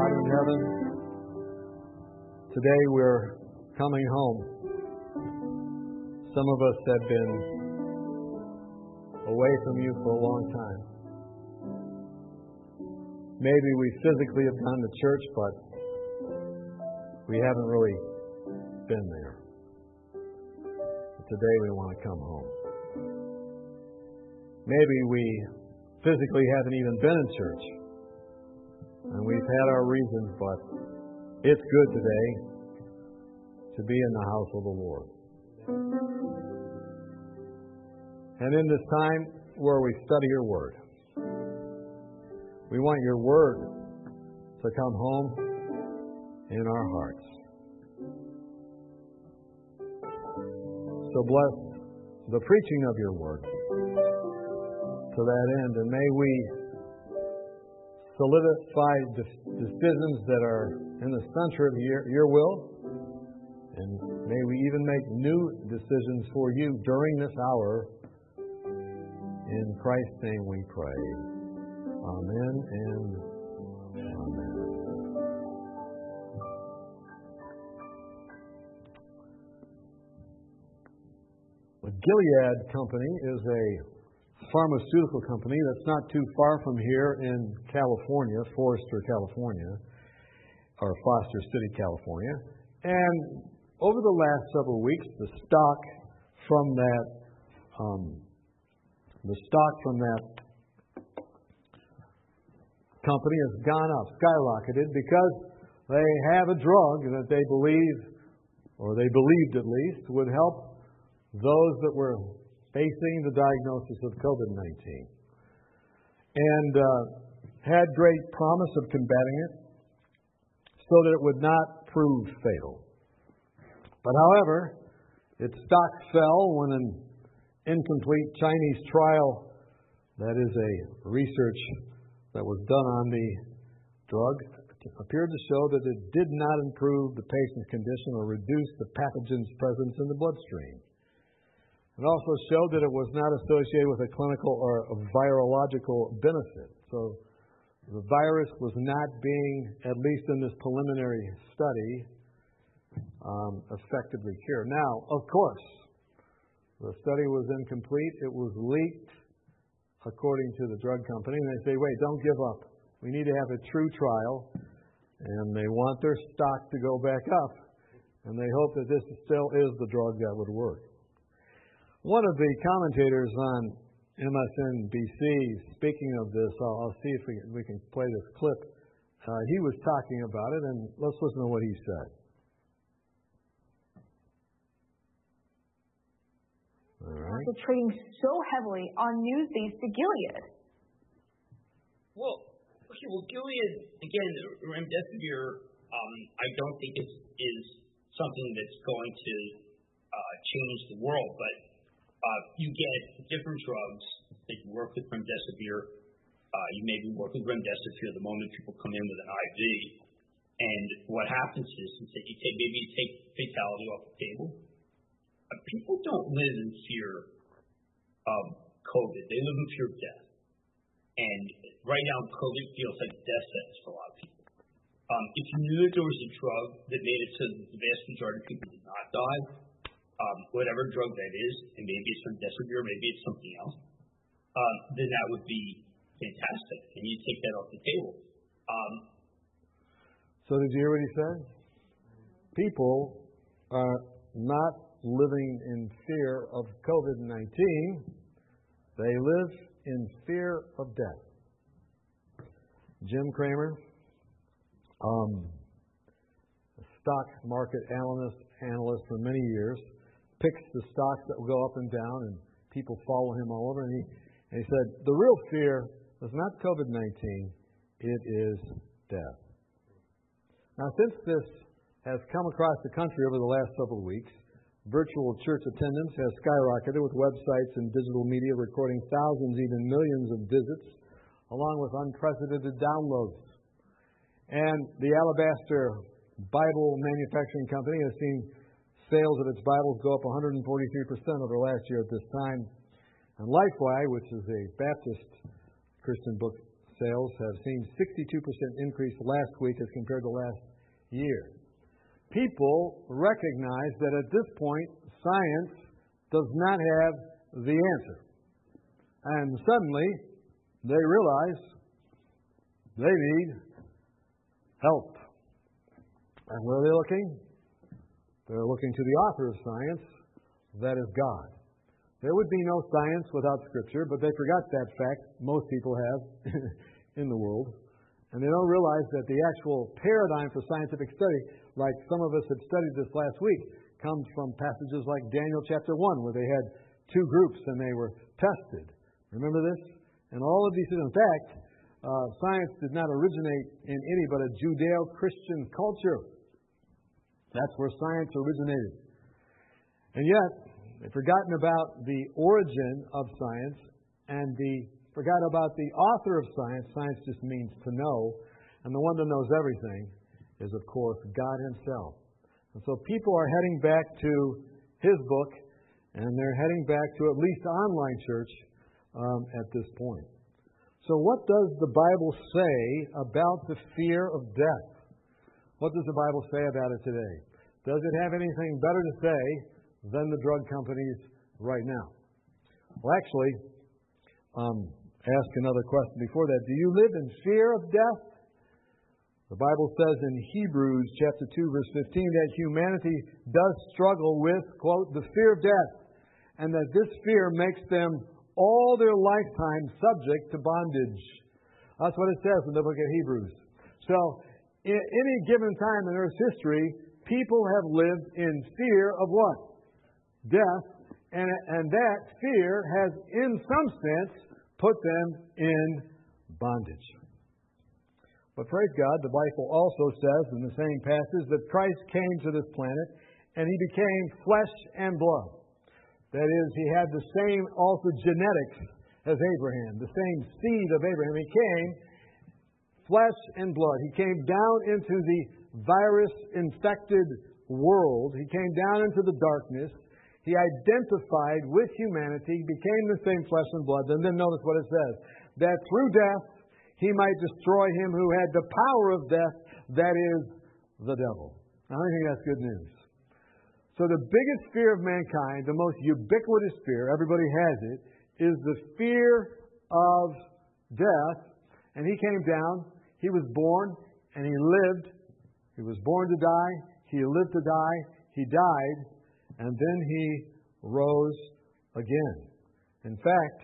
Father in heaven, today we're coming home. Some of us have been away from you for a long time. Maybe we physically have gone to church, but we haven't really been there. But today we want to come home. Maybe we physically haven't even been in church, and we've had our reasons, but it's good today to be in the house of the Lord. And in this time where we study your word, we want your word to come home in our hearts. So bless the preaching of your word to that end, and may we solidify decisions that are in the center of your will, and may we even make new decisions for you during this hour. In Christ's name we pray. Amen and amen. The Gilead Company is a pharmaceutical company that's not too far from here in California, Foster, California, or Foster City, California. And over the last several weeks, the stock from that company has gone up, skyrocketed, because they have a drug that they believe, or they believed at least, would help those that were facing the diagnosis of COVID-19. And had great promise of combating it so that it would not prove fatal. But however, its stock fell when an incomplete Chinese trial, that is a research that was done on the drug, appeared to show that it did not improve the patient's condition or reduce the pathogen's presence in the bloodstream. It also showed that it was not associated with a clinical or a virological benefit. So the virus was not being, at least in this preliminary study, effectively cured. Now, of course, the study was incomplete. It was leaked, according to the drug company. And they say, wait, don't give up. We need to have a true trial. And they want their stock to go back up. And they hope that this still is the drug that would work. One of the commentators on MSNBC, speaking of this, I'll see if we can play this clip. He was talking about it, and let's listen to what he said. All right. After trading so heavily on news based to Gilead. Well, Gilead, again, remdesivir, I don't think is something that's going to change the world, but you get different drugs that you work with remdesivir. You maybe work with remdesivir the moment people come in with an IV. And what happens is that you take fatality off the table. People don't live in fear of COVID. They live in fear of death. And right now, COVID feels like a death sentence for a lot of people. If you knew that there was a drug that made it so that the vast majority of people did not die, whatever drug that is, and maybe it's remdesivir, maybe it's something else, then that would be fantastic, and you take that off the table. So did you hear what he said? People are not living in fear of COVID-19. They live in fear of death. Jim Cramer, a stock market analyst for many years, picks the stocks that will go up and down, and people follow him all over. And he said, the real fear is not COVID-19, it is death. Now, since this has come across the country over the last several weeks, virtual church attendance has skyrocketed, with websites and digital media recording thousands, even millions of visits, along with unprecedented downloads. And the Alabaster Bible Manufacturing Company has seen sales of its Bibles go up 143% over last year at this time. And Lifeway, which is a Baptist Christian book sales have seen 62% increase last week as compared to last year. People recognize that at this point, science does not have the answer. And suddenly, they realize they need help. And where are they looking? They're looking to the author of science, that is God. There would be no science without Scripture, but they forgot that fact. Most people have in the world. And they don't realize that the actual paradigm for scientific study, like some of us have studied this last week, comes from passages like Daniel chapter 1, where they had two groups and they were tested. Remember this? And all of these things, in fact, science did not originate in any but a Judeo-Christian culture. That's where science originated. And yet, they've forgotten about the origin of science and forgot about the author of science. Science just means to know. And the one that knows everything is, of course, God Himself. And so people are heading back to His book, and they're heading back to at least online church at this point. So what does the Bible say about the fear of death? What does the Bible say about it today? Does it have anything better to say than the drug companies right now? Well, actually, ask another question before that. Do you live in fear of death? The Bible says in Hebrews chapter 2, verse 15, that humanity does struggle with, quote, the fear of death, and that this fear makes them all their lifetime subject to bondage. That's what it says in the book of Hebrews. So, in any given time in Earth's history, people have lived in fear of what? Death. And that fear has, in some sense, put them in bondage. But praise God, the Bible also says in the same passage that Christ came to this planet and He became flesh and blood. That is, He had the same also genetics as Abraham, the same seed of Abraham. He came flesh and blood. He came down into the virus-infected world. He came down into the darkness. He identified with humanity, became the same flesh and blood. And then notice what it says, that through death He might destroy him who had the power of death, that is, the devil. Now, I think that's good news. So the biggest fear of mankind, the most ubiquitous fear, everybody has it, is the fear of death. And He came down, He was born, and He lived. He was born to die, He lived to die, He died, and then He rose again. In fact,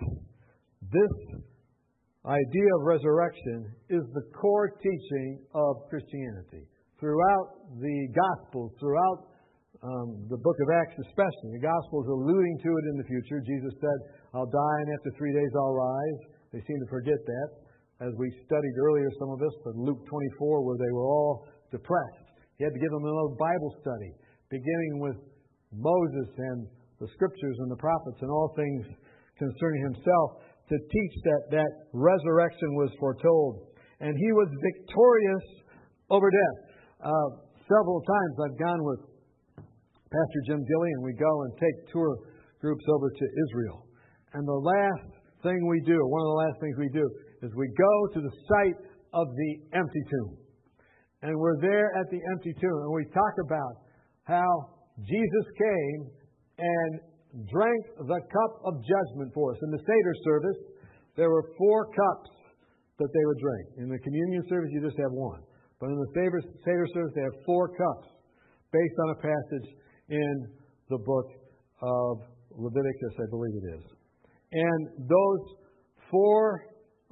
this idea of resurrection is the core teaching of Christianity. Throughout the Gospels, throughout the book of Acts especially, the Gospels alluding to it in the future. Jesus said, I'll die and after 3 days I'll rise. They seem to forget that. As we studied earlier, some of us, from Luke 24, where they were all depressed. He had to give them another Bible study, beginning with Moses and the Scriptures and the prophets and all things concerning Himself, to teach that resurrection was foretold. And He was victorious over death. Several times I've gone with Pastor Jim Gillian. We go and take tour groups over to Israel. And the last thing we do, one of the last things we do, is we go to the site of the empty tomb. And we're there at the empty tomb, and we talk about how Jesus came and drank the cup of judgment for us. In the Seder service, there were 4 cups that they would drink. In the communion service, you just have one. But in the Seder service, they have 4 cups based on a passage in the book of Leviticus, I believe it is. And those 4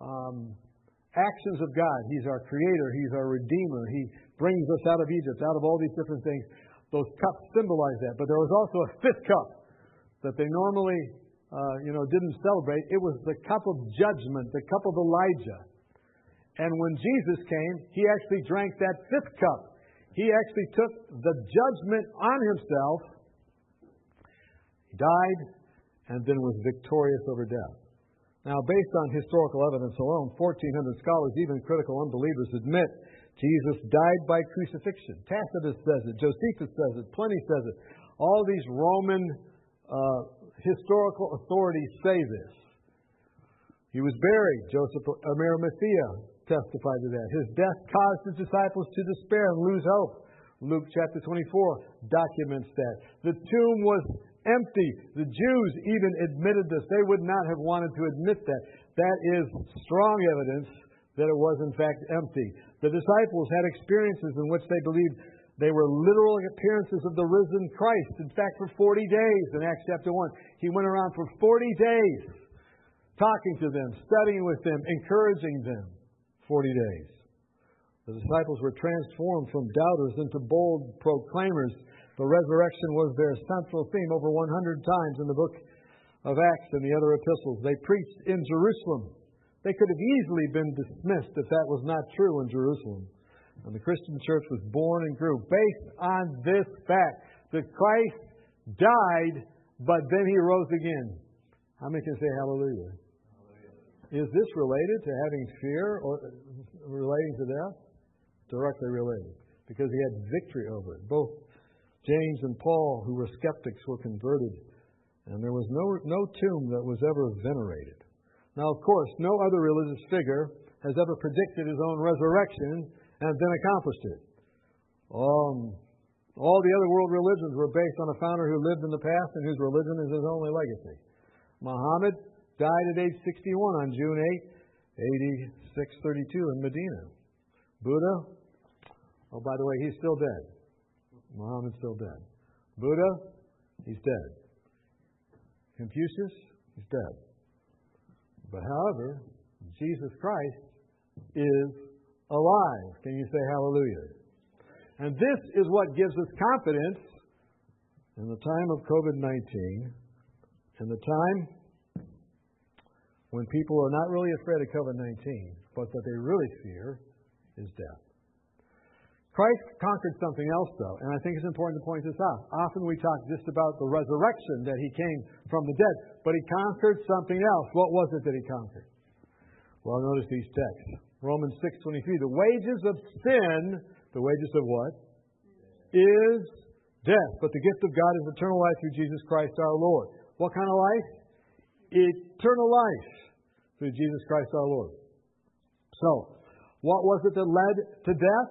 actions of God, He's our Creator, He's our Redeemer, He brings us out of Egypt, out of all these different things. Those cups symbolize that. But there was also a 5th cup that they normally didn't celebrate. It was the cup of judgment, the cup of Elijah. And when Jesus came, He actually drank that 5th cup. He actually took the judgment on Himself. He died and then was victorious over death. Now, based on historical evidence alone, 1,400 scholars, even critical unbelievers, admit Jesus died by crucifixion. Tacitus says it. Josephus says it. Pliny says it. All these Roman historical authorities say this. He was buried. Joseph of Arimathea testified to that. His death caused his disciples to despair and lose hope. Luke chapter 24 documents that. The tomb was empty. The Jews even admitted this. They would not have wanted to admit that. That is strong evidence that it was in fact empty. The disciples had experiences in which they believed they were literal appearances of the risen Christ. In fact, for 40 days in Acts chapter 1, he went around for 40 days talking to them, studying with them, encouraging them. 40 days. The disciples were transformed from doubters into bold proclaimers. The resurrection was their central theme over 100 times in the book of Acts and the other epistles. They preached in Jerusalem. They could have easily been dismissed if that was not true in Jerusalem. And the Christian church was born and grew based on this fact that Christ died, but then he rose again. How many can say hallelujah? Is this related to having fear or relating to death? Directly related, because he had victory over it. Both James and Paul, who were skeptics, were converted, and there was no tomb that was ever venerated. Now, of course, no other religious figure has ever predicted his own resurrection and then accomplished it. All the other world religions were based on a founder who lived in the past and whose religion is his only legacy. Muhammad died at age 61 on June 8, 8632 in Medina. Buddha, oh, by the way, he's still dead. Muhammad's still dead. Buddha, he's dead. Confucius, he's dead. But however, Jesus Christ is alive. Can you say hallelujah? And this is what gives us confidence in the time of COVID-19, in the time when people are not really afraid of COVID-19, but what they really fear is death. Christ conquered something else, though, and I think it's important to point this out. Often we talk just about the resurrection, that he came from the dead, but he conquered something else. What was it that he conquered? Well, notice these texts. Romans 6:23. The wages of sin, the wages of what? Is death. But the gift of God is eternal life through Jesus Christ our Lord. What kind of life? Eternal life through Jesus Christ our Lord. So, what was it that led to death?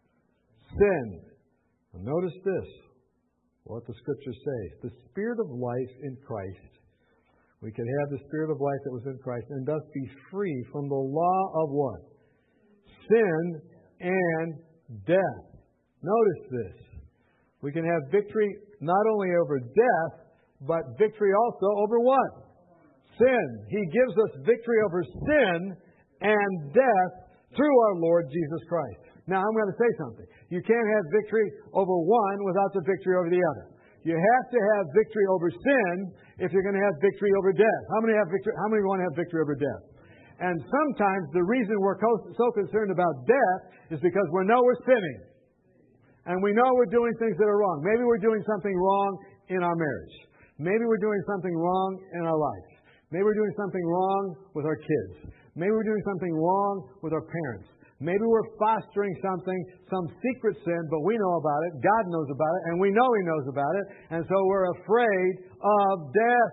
Sin. And notice this, what the Scripture says. The Spirit of life in Christ. We can have the Spirit of life that was in Christ and thus be free from the law of what? Sin and death. Notice this. We can have victory not only over death, but victory also over what? Sin. He gives us victory over sin and death through our Lord Jesus Christ. Now, I'm going to say something. You can't have victory over one without the victory over the other. You have to have victory over sin if you're going to have victory over death. How many want to have victory over death? And sometimes the reason we're so concerned about death is because we know we're sinning. And we know we're doing things that are wrong. Maybe we're doing something wrong in our marriage. Maybe we're doing something wrong in our life. Maybe we're doing something wrong with our kids. Maybe we're doing something wrong with our parents. Maybe we're fostering something, some secret sin, but we know about it. God knows about it, and we know He knows about it. And so we're afraid of death.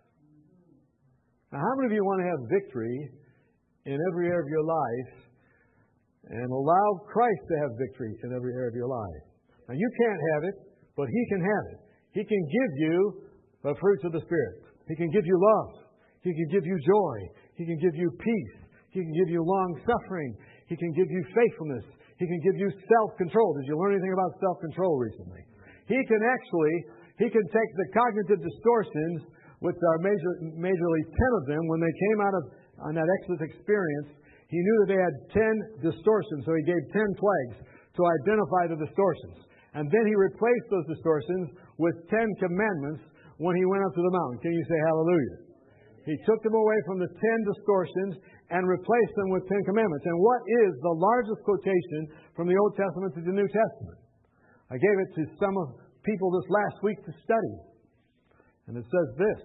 Now, how many of you want to have victory in every area of your life and allow Christ to have victory in every area of your life? Now, you can't have it, but He can have it. He can give you the fruits of the Spirit. He can give you love. He can give you joy. He can give you peace. He can give you long-suffering. He can give you faithfulness. He can give you self-control. Did you learn anything about self-control recently? He can take the cognitive distortions, which are majorly 10 of them, when they came out on that Exodus experience. He knew that they had 10 distortions, so He gave 10 plagues to identify the distortions. And then He replaced those distortions with 10 commandments when He went up to the mountain. Can you say hallelujah? He took them away from the 10 distortions and replaced them with 10 commandments. And what is the largest quotation from the Old Testament to the New Testament? I gave it to some of people this last week to study. And it says this: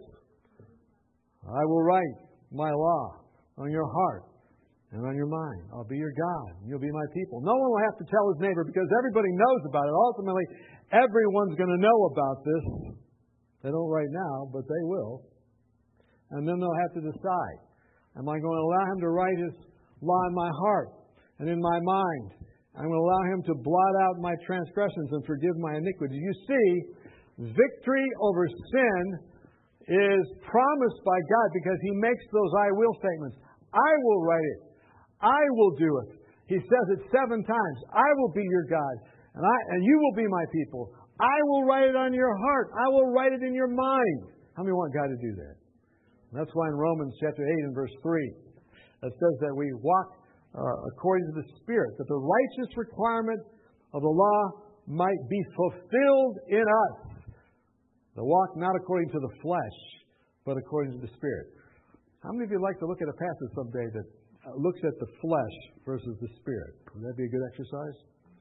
I will write my law on your heart and on your mind. I'll be your God, and you'll be my people. No one will have to tell his neighbor, because everybody knows about it. Ultimately, everyone's going to know about this. They don't right now, but they will. And then they'll have to decide, Am I going to allow Him to write His law in my heart and in my mind? I'm going to allow Him to blot out my transgressions and forgive my iniquities. You see, victory over sin is promised by God because He makes those I will statements. I will write it. I will do it. He says it 7 times. I will be your God, and you will be my people. I will write it on your heart. I will write it in your mind. How many want God to do that? That's why in Romans chapter 8 and verse 3, it says that we walk according to the Spirit, that the righteous requirement of the law might be fulfilled in us. The walk not according to the flesh, but according to the Spirit. How many of you would like to look at a passage someday that looks at the flesh versus the Spirit? Would that be a good exercise?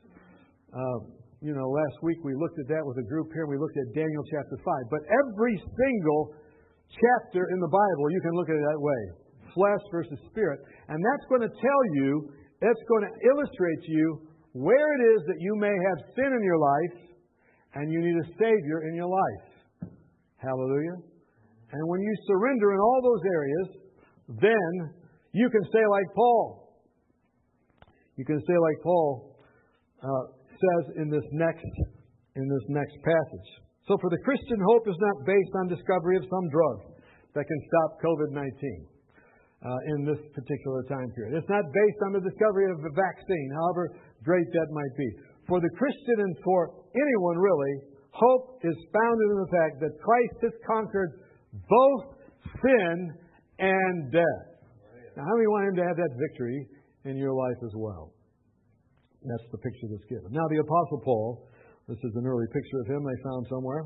Last week we looked at that with a group here, and we looked at Daniel chapter 5. But every single chapter in the Bible, you can look at it that way. Flesh versus Spirit. And that's going to tell you, that's going to illustrate to you where it is that you may have sin in your life and you need a Savior in your life. Hallelujah. And when you surrender in all those areas, then you can say like Paul. You can say like Paul says in this next passage. So for the Christian, hope is not based on discovery of some drug that can stop COVID-19 in this particular time period. It's not based on the discovery of a vaccine, however great that might be. For the Christian and for anyone really, hope is founded in the fact that Christ has conquered both sin and death. Now, how many want Him to have that victory in your life as well? That's the picture that's given. Now, the Apostle Paul, this is an early picture of him they found somewhere.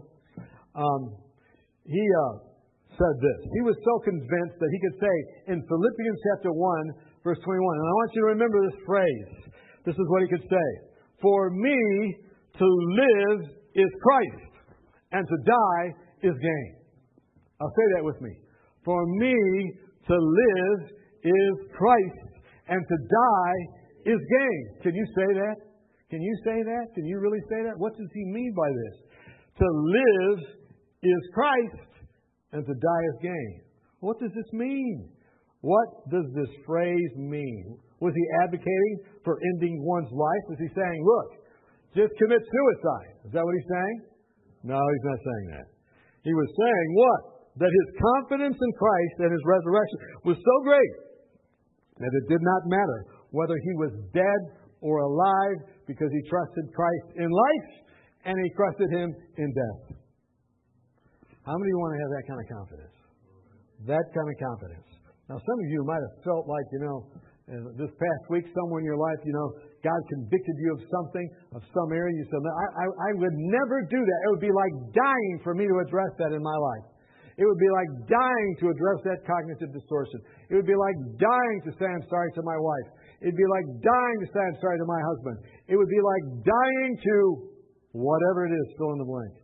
He said this. He was so convinced that he could say in Philippians chapter 1, verse 21, and I want you to remember this phrase. This is what he could say. For me to live is Christ, and to die is gain. I'll say that with me. For me to live is Christ, and to die is gain. Can you say that? Can you say that? Can you really say that? What does he mean by this? To live is Christ, and to die is gain. What does this mean? What does this phrase mean? Was he advocating for ending one's life? Was he saying, look, just commit suicide? Is that what he's saying? No, he's not saying that. He was saying what? That his confidence in Christ and His resurrection was so great that it did not matter whether he was dead or alive, because he trusted Christ in life and he trusted Him in death. How many of you want to have that kind of confidence? That kind of confidence. Now, some of you might have felt like, this past week, somewhere in your life, God convicted you of something, of some area. You said, I would never do that. It would be like dying for me to address that in my life. It would be like dying to address that cognitive distortion. It would be like dying to say I'm sorry to my wife. It would be like dying to say I'm sorry to my husband. It would be like dying to whatever it is, fill in the blank.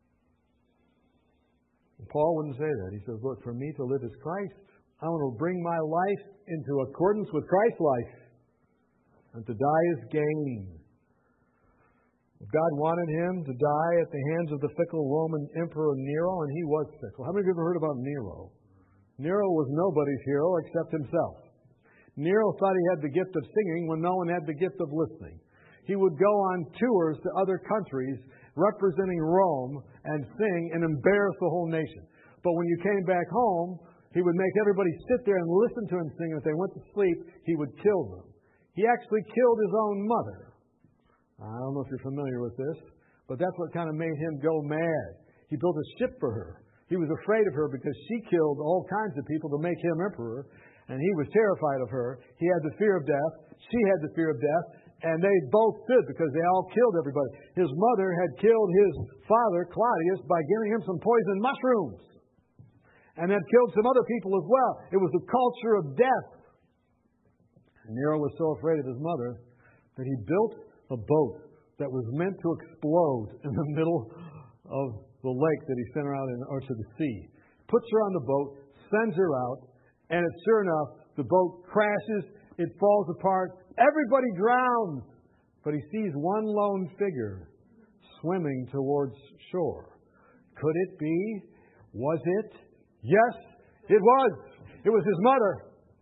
And Paul wouldn't say that. He says, look, for me to live is Christ. I want to bring my life into accordance with Christ's life. And to die is gain. God wanted him to die at the hands of the fickle Roman Emperor Nero, and he was fickle. How many of you ever heard about Nero? Nero was nobody's hero except himself. Nero thought he had the gift of singing when no one had the gift of listening. He would go on tours to other countries representing Rome and sing and embarrass the whole nation. But when you came back home, he would make everybody sit there and listen to him sing, and if they went to sleep, he would kill them. He actually killed his own mother. I don't know if you're familiar with this, but that's what kind of made him go mad. He built a ship for her. He was afraid of her because she killed all kinds of people to make him emperor, and he was terrified of her. He had the fear of death. She had the fear of death, and they both stood because they all killed everybody. His mother had killed his father, Claudius, by giving him some poison mushrooms, and had killed some other people as well. It was the culture of death. And Nero was so afraid of his mother that he built a boat that was meant to explode in the middle of the lake that he sent her out in, or to the sea. Puts her on the boat, sends her out, and it's sure enough, the boat crashes, it falls apart, everybody drowns. But he sees one lone figure swimming towards shore. Could it be? Was it? Yes, it was. It was his mother.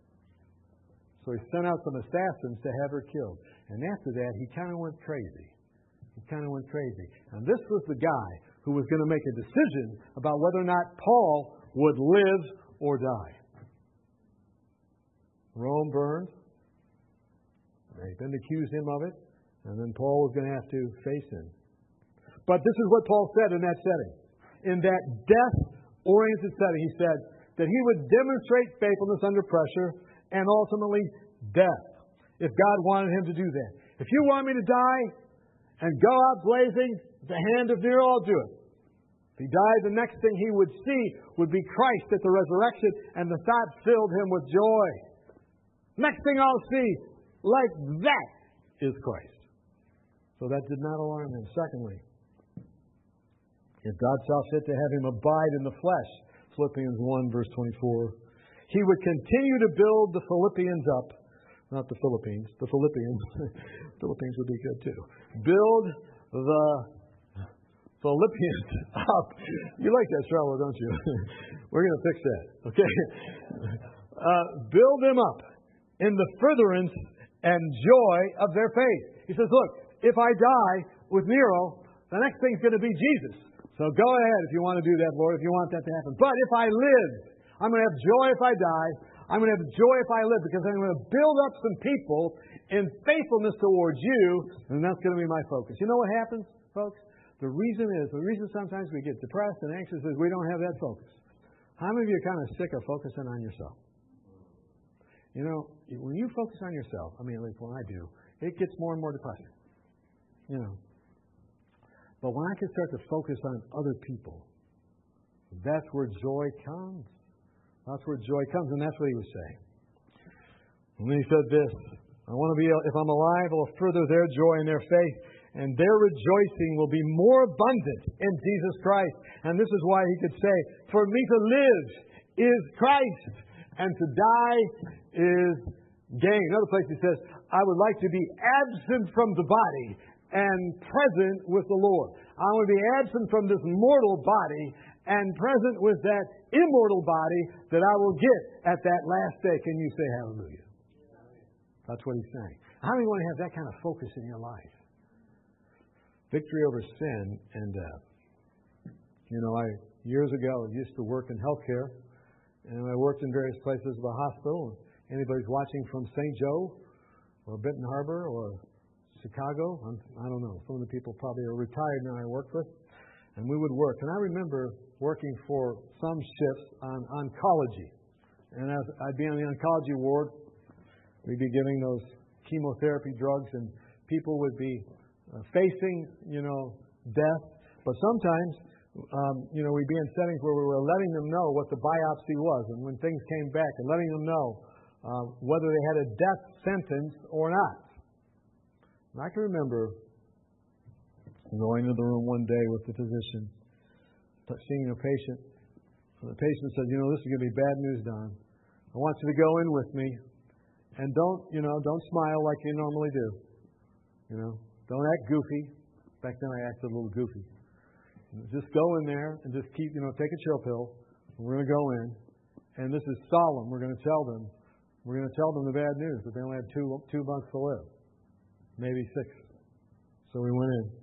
So he sent out some assassins to have her killed. And after that, he kind of went crazy. And this was the guy who was going to make a decision about whether or not Paul would live or die. Rome burned. They then accused him of it. And then Paul was going to have to face him. But this is what Paul said in that setting. In that death-oriented setting, he said that he would demonstrate faithfulness under pressure and ultimately death, if God wanted him to do that. If you want me to die and go out blazing at the hand of Nero, I'll do it. If he died, the next thing he would see would be Christ at the resurrection, and the thought filled him with joy. Next thing I'll see, like that, is Christ. So that did not alarm him. Secondly, if God saw fit to have him abide in the flesh, Philippians 1, verse 24, he would continue to build the Philippians up. Not the Philippines, the Philippians. Philippines would be good too. Build the Philippians up. You like that, Charlotte, don't you? We're going to fix that, okay? Build them up in the furtherance and joy of their faith. He says, look, if I die with Nero, the next thing's going to be Jesus. So go ahead if you want to do that, Lord, if you want that to happen. But if I live, I'm going to have joy if I die. I'm going to have joy if I live, because I'm going to build up some people in faithfulness towards you, and that's going to be my focus. You know what happens, folks? The reason sometimes we get depressed and anxious is we don't have that focus. How many of you are kind of sick of focusing on yourself? You know, when you focus on yourself, I mean, at least when I do, it gets more and more depressing. You know. But when I can start to focus on other people, that's where joy comes. That's where joy comes, and that's what he was saying. And then he said this, I want to be, if I'm alive, I'll further their joy in their faith, and their rejoicing will be more abundant in Jesus Christ. And this is why he could say, for me to live is Christ, and to die is gain. Another place he says, I would like to be absent from the body and present with the Lord. I want to be absent from this mortal body and present with that immortal body that I will get at that last day. Can you say hallelujah? That's what he's saying. How many want to have that kind of focus in your life? Victory over sin and death. You know, years ago used to work in healthcare, and I worked in various places of the hospital. Anybody's watching from St. Joe or Benton Harbor or Chicago, I don't know. Some of the people probably are retired now I worked with. And we would work. And I remember working for some shifts on oncology. And as I'd be on the oncology ward, we'd be giving those chemotherapy drugs, and people would be facing, death. But sometimes, we'd be in settings where we were letting them know what the biopsy was. And when things came back, and letting them know whether they had a death sentence or not. And I can remember going into the room one day with the physician, seeing a patient. And the patient said, this is going to be bad news, Don. I want you to go in with me, and don't smile like you normally do. Don't act goofy. Back then I acted a little goofy. Just go in there and just keep, take a chill pill. And we're going to go in, and this is solemn. We're going to tell them the bad news, that they only have 2 months to live. Maybe 6. So we went in.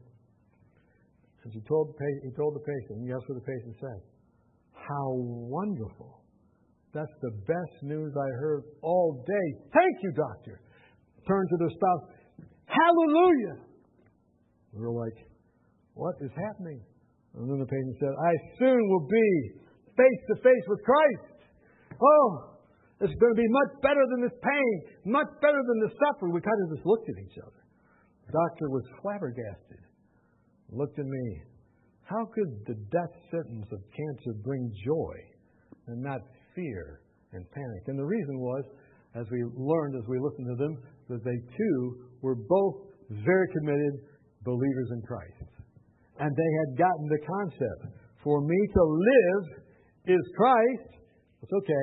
And he told the patient, and guess what the patient said? How wonderful. That's the best news I heard all day. Thank you, doctor. Turned to their spouse. Hallelujah. We were like, what is happening? And then the patient said, I soon will be face to face with Christ. Oh, it's going to be much better than this pain, much better than the suffering. We kind of just looked at each other. The doctor was flabbergasted. Looked at me. How could the death sentence of cancer bring joy and not fear and panic? And the reason was, as we learned, as we listened to them, that they too were both very committed believers in Christ. And they had gotten the concept. For me to live is Christ. It's okay.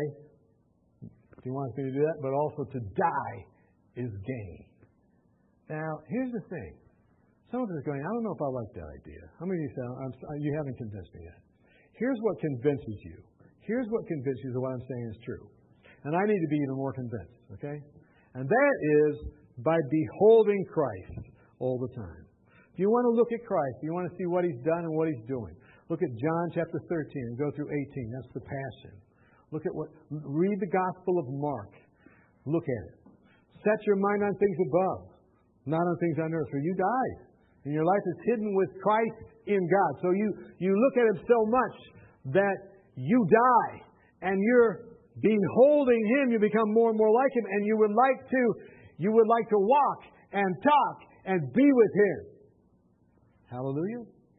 He wants me to do that, but also to die is gain. Now, here's the thing. Some of us are going, I don't know if I like that idea. How many of you say, you haven't convinced me yet? Here's what convinces you. Here's what convinces you that what I'm saying is true. And I need to be even more convinced, okay? And that is by beholding Christ all the time. If you want to look at Christ, you want to see what He's done and what He's doing, look at John chapter 13 and go through 18. That's the Passion. Read the Gospel of Mark. Look at it. Set your mind on things above, not on things on earth. For you died, and your life is hidden with Christ in God. So you look at Him so much that you die, and you're beholding Him. You become more and more like Him, and you would like to walk and talk and be with Him. Hallelujah.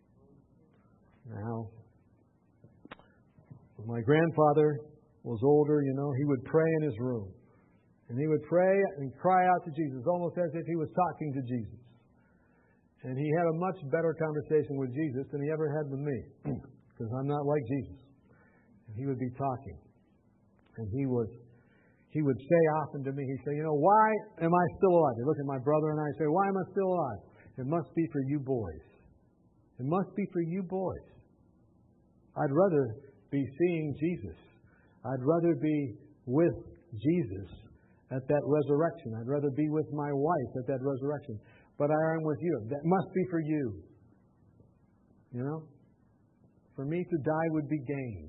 Now, when my grandfather was older, he would pray in his room. And he would pray and cry out to Jesus, almost as if he was talking to Jesus. And he had a much better conversation with Jesus than he ever had with me, because I'm not like Jesus. And he would be talking. And he would say often to me, he'd say, why am I still alive? He'd look at my brother and I say, why am I still alive? It must be for you boys. It must be for you boys. I'd rather be seeing Jesus. I'd rather be with Jesus at that resurrection. I'd rather be with my wife at that resurrection. But I am with you. That must be for you. For me to die would be gain.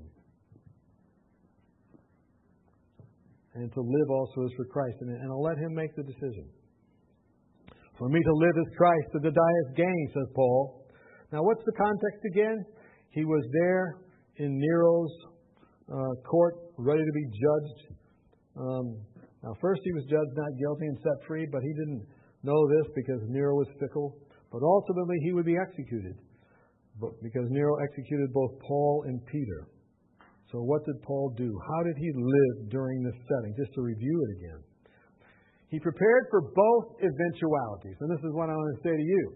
And to live also is for Christ. And I'll let Him make the decision. For me to live is Christ, and to die is gain, says Paul. Now, what's the context again? He was there in Nero's court, ready to be judged. Now, first he was judged not guilty and set free, but he didn't know this because Nero was fickle. But ultimately he would be executed, because Nero executed both Paul and Peter. So what did Paul do? How did he live during this setting? Just to review it again. He prepared for both eventualities. And this is what I want to say to you.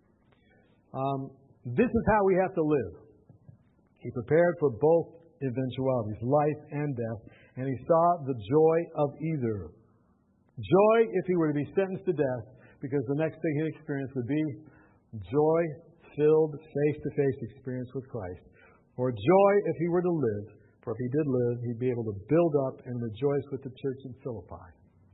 This is how we have to live. He prepared for both eventualities, life and death, and he saw the joy of either. Joy if he were to be sentenced to death, because the next thing he'd experience would be joy-filled, face-to-face experience with Christ. Or joy if he were to live, for if he did live, he'd be able to build up and rejoice with the church in Philippi.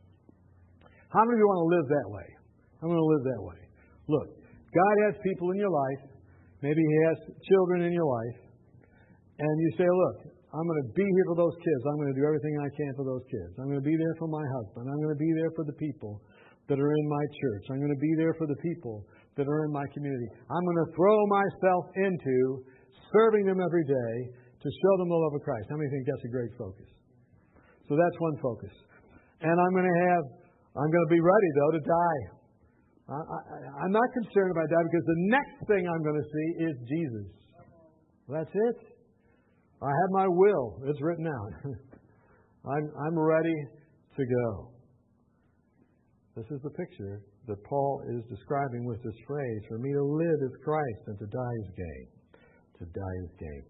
How many of you want to live that way? I'm going to live that way. Look, God has people in your life. Maybe He has children in your life. And you say, look, I'm going to be here for those kids. I'm going to do everything I can for those kids. I'm going to be there for my husband. I'm going to be there for the people that are in my church. I'm going to be there for the people that are in my community. I'm going to throw myself into serving them every day to show them the love of Christ. How many think that's a great focus? So that's one focus. And I'm going to be ready, though, to die. I'm not concerned about that, because the next thing I'm going to see is Jesus. That's it. I have my will. It's written out. I'm ready to go. This is the picture that Paul is describing with this phrase, for me to live is Christ and to die is gain. To die is gain.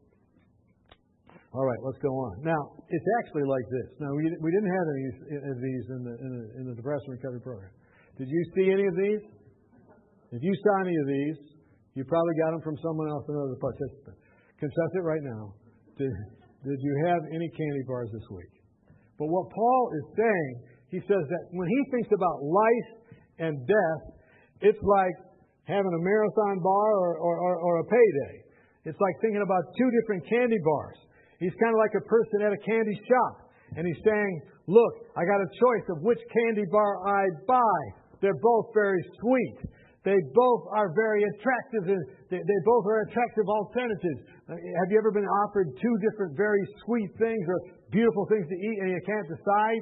All right, let's go on. Now, it's actually like this. Now, we didn't have any of these in the Depression Recovery Program. Did you see any of these? If you saw any of these, you probably got them from someone else, another participant. Confess it right now. Did you have any candy bars this week? But what Paul is saying, he says that when he thinks about life and death, it's like having a marathon bar or a payday. It's like thinking about two different candy bars. He's kind of like a person at a candy shop. And he's saying, look, I got a choice of which candy bar I buy. They're both very sweet. They both are very attractive. They both are attractive alternatives. Have you ever been offered two different very sweet things or beautiful things to eat and you can't decide?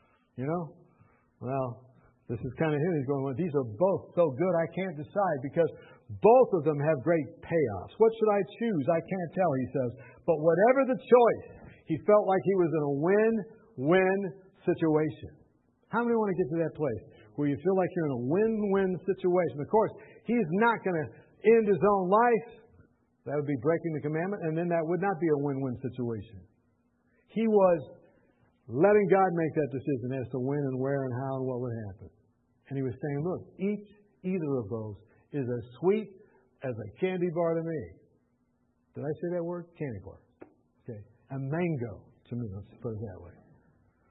Well, this is kind of him. He's going, well, these are both so good I can't decide, because both of them have great payoffs. What should I choose? I can't tell, he says. But whatever the choice, he felt like he was in a win-win situation. How many want to get to that place where you feel like you're in a win-win situation? Of course, he's not going to end his own life. That would be breaking the commandment, and then that would not be a win-win situation. He was letting God make that decision as to when and where and how and what would happen. And he was saying, look, either of those is as sweet as a candy bar to me. Did I say that word? Candy bar. Okay. A mango to me, let's put it that way.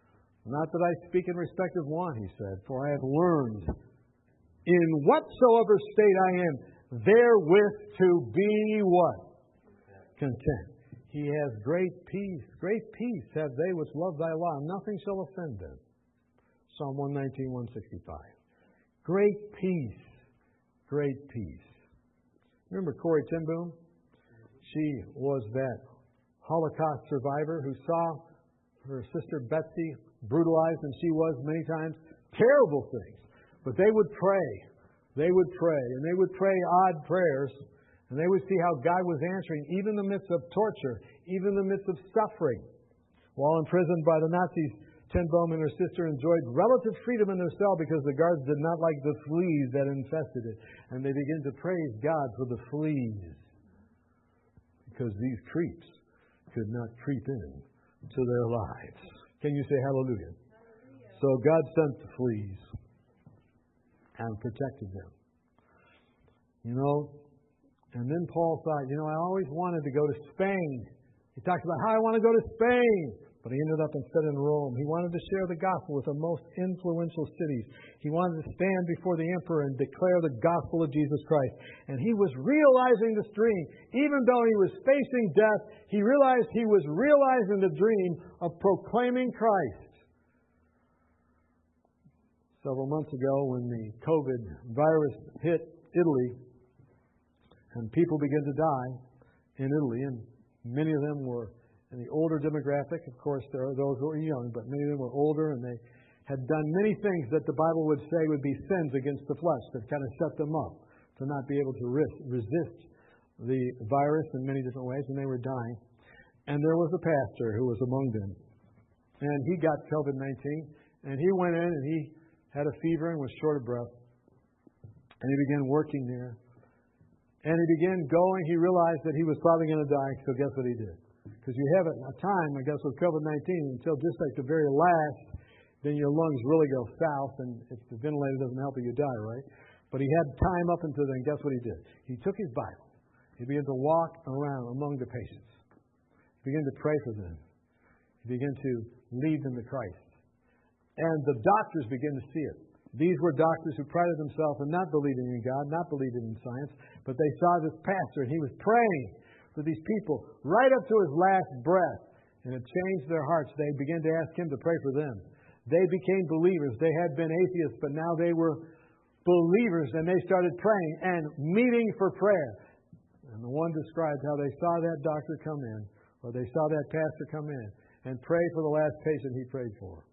Not that I speak in respect of one, he said, for I have learned in whatsoever state I am, therewith to be what? Content. He has great peace. Great peace have they which love thy law. Nothing shall offend them. Psalm 119, 165. Great peace. Great peace. Remember Corrie ten Boom? She was that Holocaust survivor who saw her sister Betsy brutalized, and she was many times terrible things. But they would pray. They would pray. And they would pray odd prayers. And they would see how God was answering, even in the midst of torture, even in the midst of suffering. While imprisoned by the Nazis, ten Boom and her sister enjoyed relative freedom in their cell because the guards did not like the fleas that infested it. And they began to praise God for the fleas, because these creeps could not creep in to their lives. Can you say hallelujah? So God sent the fleas and protected them. You know, and then Paul thought, I always wanted to go to Spain. He talked about how I want to go to Spain. But he ended up instead in Rome. He wanted to share the gospel with the most influential cities. He wanted to stand before the emperor and declare the gospel of Jesus Christ. And he was realizing this dream. Even though he was facing death, he realized he was realizing the dream of proclaiming Christ. Several months ago, when the COVID virus hit Italy, and people began to die in Italy, and many of them were in the older demographic. Of course, there are those who are young, but many of them were older, and they had done many things that the Bible would say would be sins against the flesh that kind of set them up to not be able to resist the virus in many different ways, and they were dying. And there was a pastor who was among them, and he got COVID-19, and he went in and he had a fever and was short of breath, and he began working there. And he began going. He realized that he was probably going to die, so guess what he did? Because you have a time, I guess, with COVID-19 until just like the very last, then your lungs really go south, and if the ventilator doesn't help you, you die, right? But he had time up until then. Guess what he did? He took his Bible. He began to walk around among the patients. He began to pray for them. He began to lead them to Christ. And the doctors began to see it. These were doctors who prided themselves in not believing in God, not believing in science, but they saw this pastor, and he was praying for these people right up to his last breath. And it changed their hearts. They began to ask him to pray for them. They became believers. They had been atheists, but now they were believers, and they started praying and meeting for prayer. And the one described how they saw that doctor come in, or they saw that pastor come in and pray for the last patient he prayed for.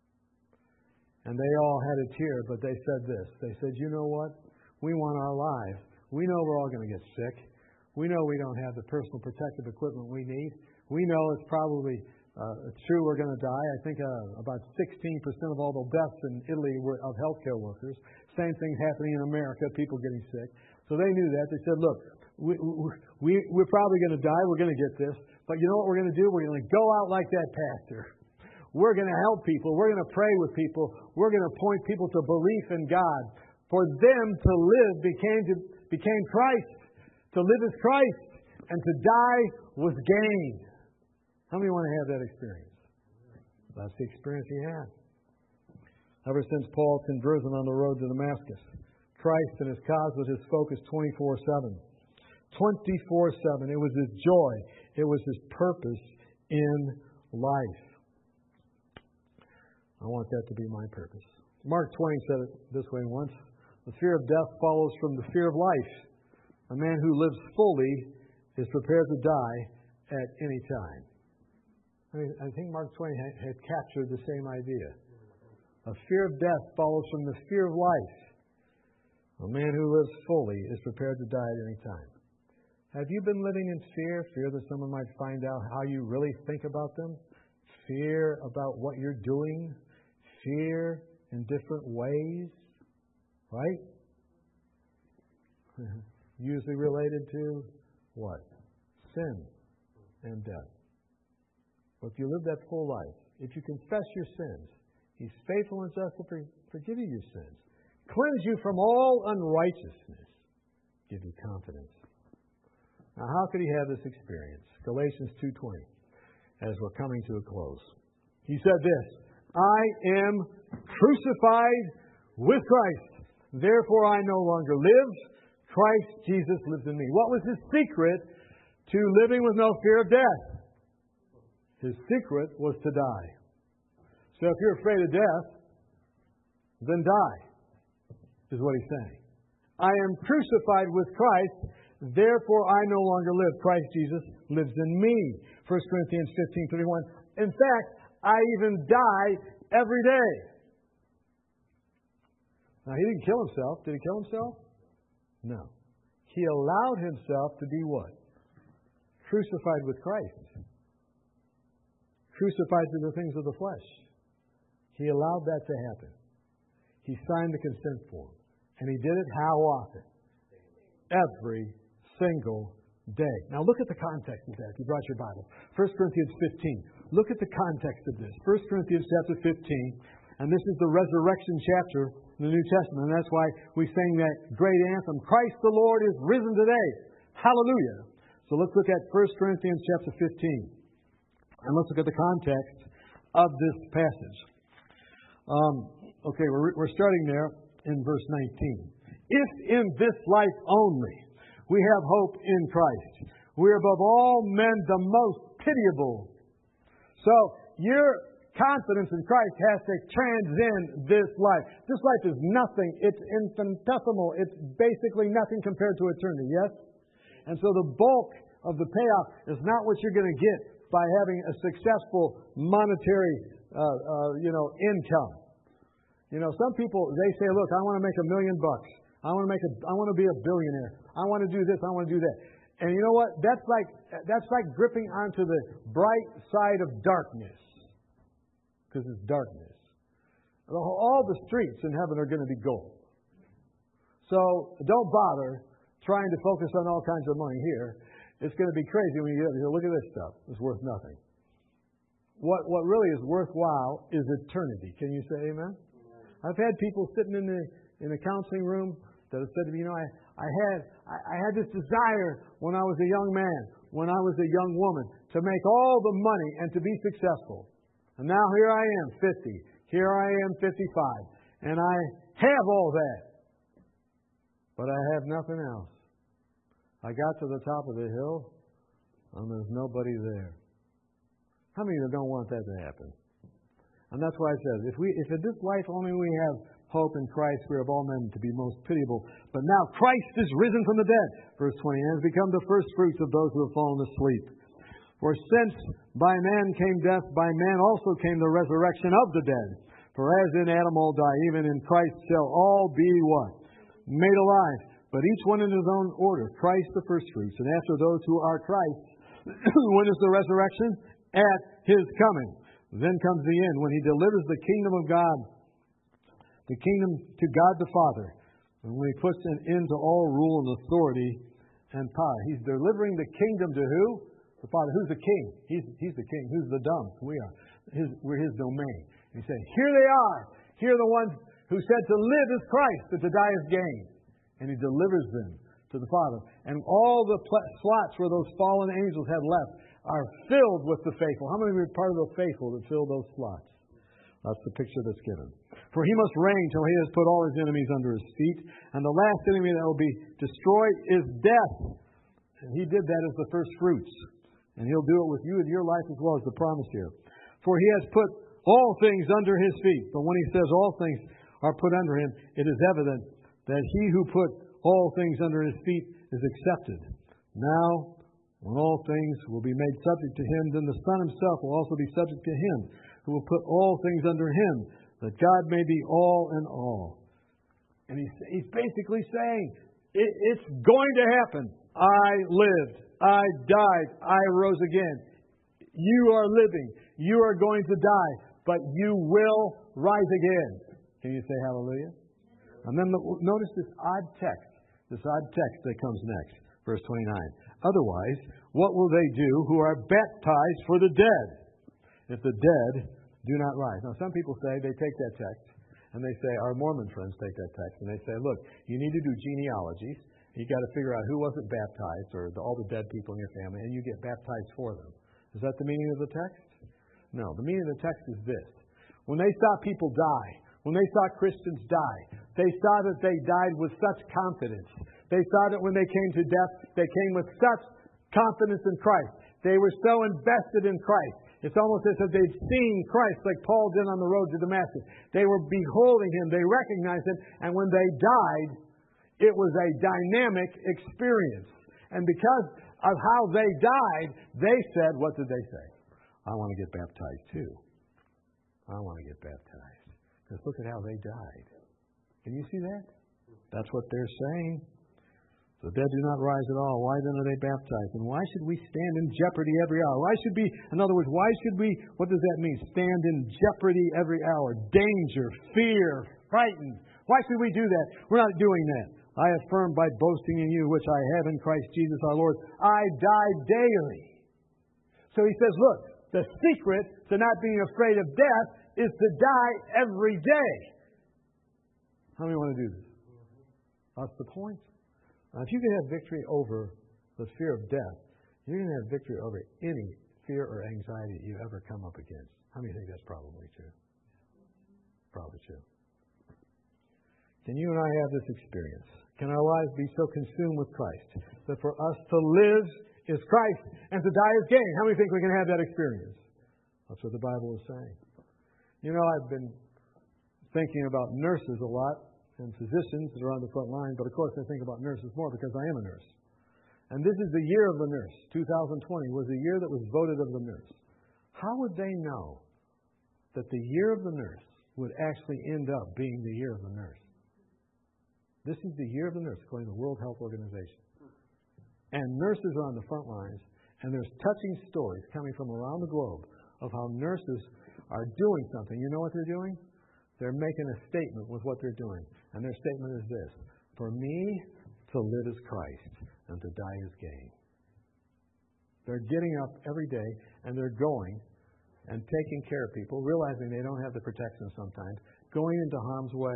And they all had a tear, but they said this. They said, you know what? We want our lives. We know we're all going to get sick. We know we don't have the personal protective equipment we need. We know it's probably it's true we're going to die. I think about 16% of all the deaths in Italy were of healthcare workers. Same thing happening in America, people getting sick. So they knew that. They said, look, we're probably going to die. We're going to get this. But you know what we're going to do? We're going to go out like that pastor. We're going to help people. We're going to pray with people. We're going to point people to belief in God. For them to live became Christ. To live is Christ. And to die was gain. How many want to have that experience? That's the experience he had. Ever since Paul's conversion on the road to Damascus, Christ and his cause was his focus 24/7. 24/7. It was his joy. It was his purpose in life. I want that to be my purpose. Mark Twain said it this way once. The fear of death follows from the fear of life. A man who lives fully is prepared to die at any time. I think Mark Twain had captured the same idea. A fear of death follows from the fear of life. A man who lives fully is prepared to die at any time. Have you been living in fear? Fear that someone might find out how you really think about them? Fear about what you're doing? Fear in different ways? Right? Usually related to what? Sin and death. But if you live that full life, if you confess your sins, He's faithful and just to forgive you your sins, cleanse you from all unrighteousness, give you confidence. Now, how could he have this experience? Galatians 2:20, as we're coming to a close. He said this, I am crucified with Christ. Therefore I no longer live. Christ Jesus lives in me. What was his secret to living with no fear of death? His secret was to die. So if you're afraid of death, then die, is what he's saying. I am crucified with Christ. Therefore I no longer live. Christ Jesus lives in me. 1 Corinthians 15:31. In fact, I even die every day. Now, he didn't kill himself. Did he kill himself? No. He allowed himself to be what? Crucified with Christ. Crucified to the things of the flesh. He allowed that to happen. He signed the consent form. And he did it how often? Every single day. Now look at the context of that if you brought your Bible. 1 Corinthians 15. Look at the context of this. 1 Corinthians chapter 15. And this is the resurrection chapter in the New Testament. And that's why we sang that great anthem, Christ the Lord is risen today. Hallelujah. So let's look at 1 Corinthians chapter 15. And let's look at the context of this passage. Okay, we're starting there in verse 19. If in this life only we have hope in Christ, we are above all men the most pitiable. So your confidence in Christ has to transcend this life. This life is nothing. It's infinitesimal. It's basically nothing compared to eternity, yes? And so the bulk of the payoff is not what you're going to get by having a successful monetary, income. You know, some people, they say, look, I want to make $1 million. I want to be a billionaire. I want to do this. I want to do that. And you know what? That's like gripping onto the bright side of darkness. Because it's darkness. All the streets in heaven are going to be gold. So don't bother trying to focus on all kinds of money here. It's going to be crazy when you get up here. Look at this stuff. It's worth nothing. What really is worthwhile is eternity. Can you say amen? I've had people sitting in the counseling room that have said to me, you know, I had this desire when I was a young man, when I was a young woman, to make all the money and to be successful. And now here I am, 50. Here I am, 55. And I have all that. But I have nothing else. I got to the top of the hill, and there's nobody there. How many of you don't want that to happen? And that's why I said, if in this life only we have hope in Christ, we are of all men to be most pitiable. But now Christ is risen from the dead. Verse 20, and has become the first fruits of those who have fallen asleep. For since by man came death, by man also came the resurrection of the dead. For as in Adam all die, even in Christ shall all be what? Made alive. But each one in his own order. Christ the first fruits, and after those who are Christ. When is the resurrection? At his coming. Then comes the end, when he delivers the kingdom of God, the kingdom to God the Father, and when he puts an end to all rule and authority and power. He's delivering the kingdom to who? The Father. Who's the king? He's the king. Who's the dumb? We are. We're his domain. And he said, here they are. Here are the ones who said to live is Christ, but to die is gain. And he delivers them to the Father. And all the slots where those fallen angels had left are filled with the faithful. How many of you are part of the faithful that fill those slots? That's the picture that's given. For he must reign till he has put all his enemies under his feet. And the last enemy that will be destroyed is death. And he did that as the first fruits. And he'll do it with you in your life as well as the promise here. For he has put all things under his feet. But when he says all things are put under him, it is evident that he who put all things under his feet is accepted. Now, when all things will be made subject to him, then the Son himself will also be subject to him, who will put all things under him, that God may be all in all. And he's basically saying, it's going to happen. I lived. I died. I rose again. You are living. You are going to die. But you will rise again. Can you say hallelujah? And then notice this odd text that comes next. Verse 29. Otherwise, what will they do who are baptized for the dead, if the dead do not rise? Now, some people say, they take that text, and they say, our Mormon friends take that text, and they say, look, you need to do genealogies. You've got to figure out who wasn't baptized, or all the dead people in your family, and you get baptized for them. Is that the meaning of the text? No, the meaning of the text is this. when they saw people die, when they saw Christians die, they saw that they died with such confidence. They saw that when they came to death, they came with such confidence in Christ. They were so invested in Christ. It's almost as if they'd seen Christ like Paul did on the road to Damascus. They were beholding Him. They recognized Him. And when they died, it was a dynamic experience. And because of how they died, they said, what did they say? I want to get baptized too. I want to get baptized. Because look at how they died. Can you see that? That's what they're saying. The dead do not rise at all. Why then are they baptized? And why should we stand in jeopardy every hour? Why should we, in other words, why should we, what does that mean? Stand in jeopardy every hour. Danger, fear, frightened. Why should we do that? We're not doing that. I affirm by boasting in you, which I have in Christ Jesus our Lord, I die daily. So he says, look, the secret to not being afraid of death is to die every day. How many want to do this? That's the point. Now, if you can have victory over the fear of death, you're going to have victory over any fear or anxiety that you ever come up against. How many think that's probably true? Probably true. Can you and I have this experience? Can our lives be so consumed with Christ that for us to live is Christ and to die is gain? How many think we can have that experience? That's what the Bible is saying. You know, I've been thinking about nurses a lot and physicians that are on the front line, but of course I think about nurses more because I am a nurse. And this is the year of the nurse. 2020 was the year that was voted of the nurse. How would they know that the year of the nurse would actually end up being the year of the nurse? This is the year of the nurse, according to the World Health Organization. And nurses are on the front lines, and there's touching stories coming from around the globe of how nurses are doing something. You know what they're doing? They're making a statement with what they're doing. And their statement is this: for me, to live is Christ, and to die is gain. They're getting up every day, and they're going and taking care of people, realizing they don't have the protection sometimes, going into harm's way.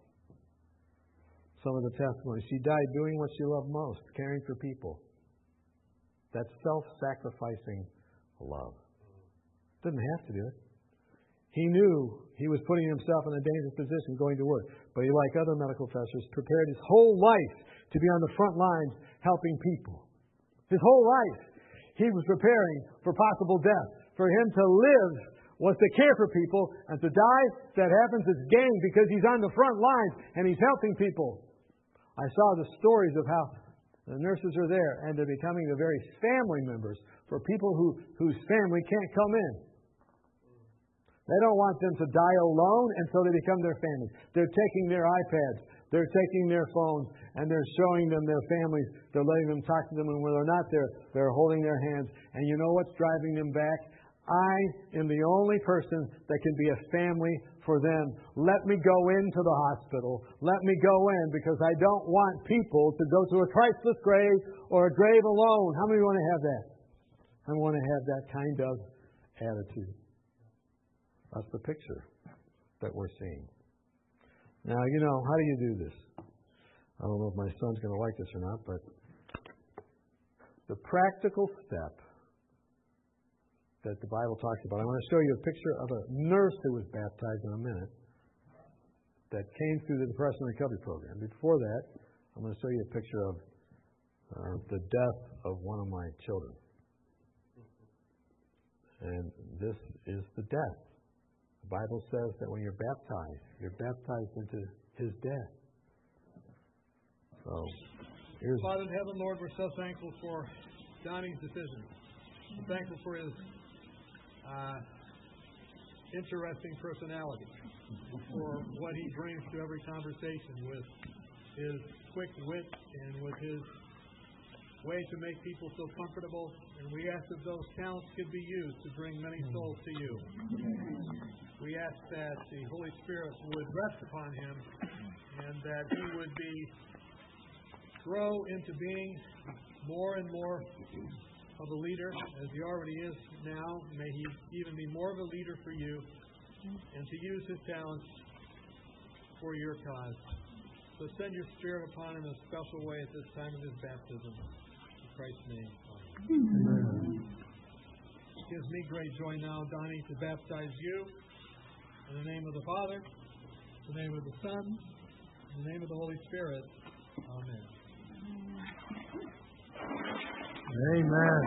Some of the testimonies, she died doing what she loved most, caring for people. That's self-sacrificing love. Didn't have to do it. He knew he was putting himself in a dangerous position going to work. But he, like other medical professors, prepared his whole life to be on the front lines helping people. His whole life, he was preparing for possible death. For him to live was to care for people, and to die, that happens, is gain because he's on the front lines and he's helping people. I saw the stories of how the nurses are there and they're becoming the very family members for people whose family can't come in. They don't want them to die alone, and so they become their families. They're taking their iPads, they're taking their phones, and they're showing them their families. They're letting them talk to them, and when they're not there, they're holding their hands. And you know what's driving them back? I am the only person that can be a family for them. Let me go into the hospital. Let me go in, because I don't want people to go to a Christless grave or a grave alone. How many want to have that? I want to have that kind of attitude. That's the picture that we're seeing. Now, you know, how do you do this? I don't know if my son's going to like this or not, but the practical step that the Bible talks about. I want to show you a picture of a nurse who was baptized in a minute that came through the Depression Recovery Program. Before that, I'm going to show you a picture of the death of one of my children. And this is the death. The Bible says that when you're baptized into His death. So, here's... Father in heaven, Lord, we're so thankful for Donnie's decision. We're thankful for his interesting personality, for what he brings to every conversation with his quick wit and with his way to make people feel comfortable. And we ask that those talents could be used to bring many souls to you. We ask that the Holy Spirit would rest upon him and that he would grow into being more and more of a leader, as he already is now. May he even be more of a leader for you, and to use his talents for your cause. So send your Spirit upon him in a special way at this time of his baptism. In Christ's name. Amen. It gives me great joy now, Donnie, to baptize you. In the name of the Father, in the name of the Son, in the name of the Holy Spirit. Amen. Amen.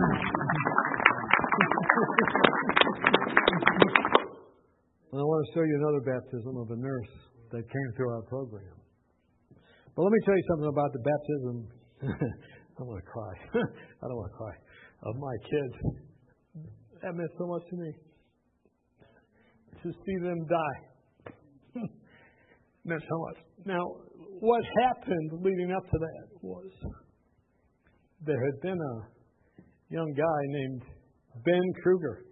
I want to show you another baptism of a nurse that came through our program. But let me tell you something about the baptism. I want to cry. I don't want to cry. Of my kids. That meant so much to me. To see them die meant so much. Now, what happened leading up to that was there had been a young guy named Ben Kruger.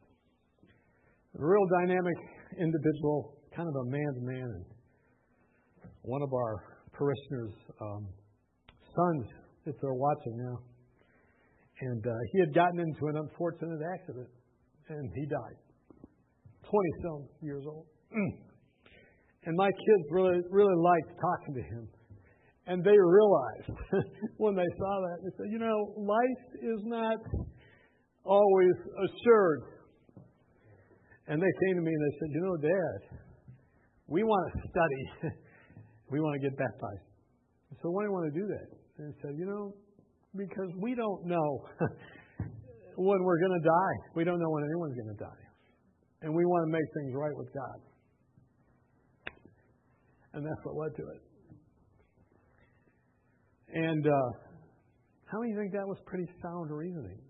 A real dynamic individual, kind of a man's man. And one of our parishioners' sons, if they're watching now, and he had gotten into an unfortunate accident, and he died. 20-some years old. And my kids really liked talking to him. And they realized when they saw that, they said, life is not always assured. And they came to me and they said, Dad, we want to study. We want to get baptized. So why do you want to do that? And I said, because we don't know when we're going to die. We don't know when anyone's going to die. And we want to make things right with God. And that's what led to it. And how many think that was pretty sound reasoning?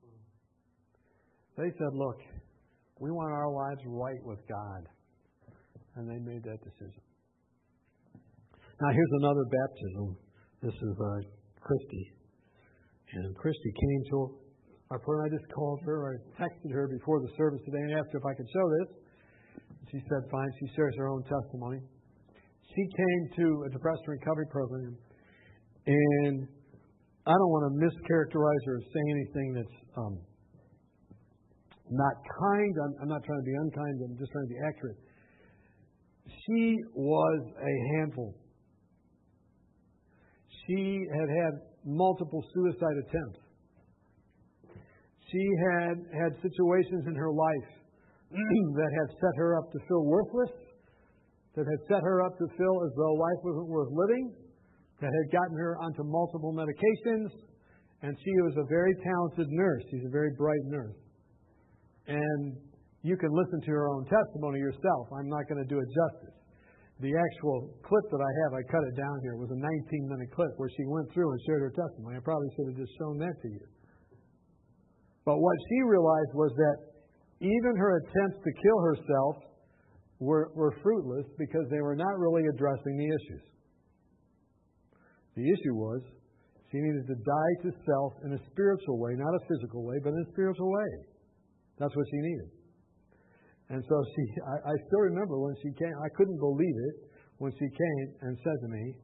They said, look, we want our lives right with God. And they made that decision. Now here's another baptism. This is Christy. And Christy came to our prayer. I just called her. I texted her before the service today and asked her if I could show this. She said fine. She shares her own testimony. She came to a depression recovery program. And I don't want to mischaracterize her or say anything that's not kind. I'm not trying to be unkind. I'm just trying to be accurate. She was a handful. She had multiple suicide attempts. She had situations in her life that had set her up to feel worthless, that had set her up to feel as though life wasn't worth living, that had gotten her onto multiple medications, and she was a very talented nurse. She's a very bright nurse. And you can listen to her own testimony yourself. I'm not going to do it justice. The actual clip that I have, I cut it down here, was a 19-minute clip where she went through and shared her testimony. I probably should have just shown that to you. But what she realized was that even her attempts to kill herself were fruitless because they were not really addressing the issues. The issue was she needed to die to self in a spiritual way, not a physical way, but in a spiritual way. That's what she needed. And so I still remember when she came, I couldn't believe it when she came and said to me,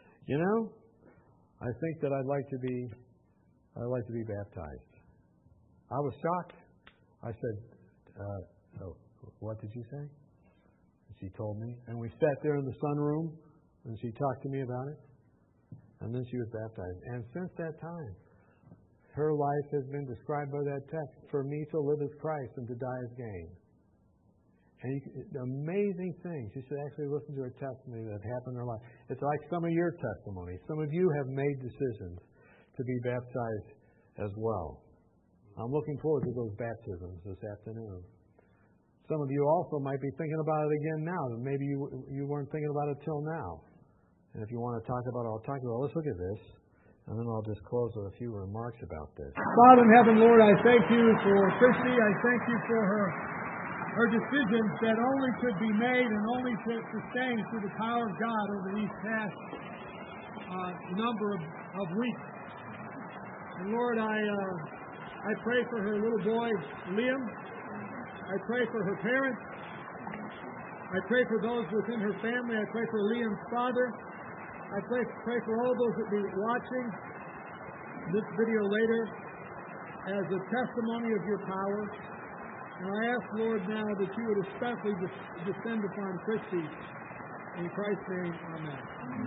I think that I'd like to be baptized. I was shocked. I said, what did you say? And she told me. And we sat there in the sunroom and she talked to me about it. And then she was baptized. And since that time, her life has been described by that text. For me to live as Christ and to die as gain. And the amazing thing, she should actually listen to her testimony that happened in her life. It's like some of your testimony. Some of you have made decisions to be baptized as well. I'm looking forward to those baptisms this afternoon. Some of you also might be thinking about it again now. Maybe you weren't thinking about it till now. And if you want to talk about it, I'll talk about it. Let's look at this. And then I'll just close with a few remarks about this. Father in heaven, Lord, I thank you for Christy. I thank you for her decisions that only could be made and only to sustain through the power of God over these past number of weeks. And Lord, I pray for her little boy, Liam. I pray for her parents. I pray for those within her family. I pray for Liam's father. I pray for all those that be watching this video later as a testimony of your power. And I ask, Lord, now that you would especially descend upon Christy. In Christ's name, amen.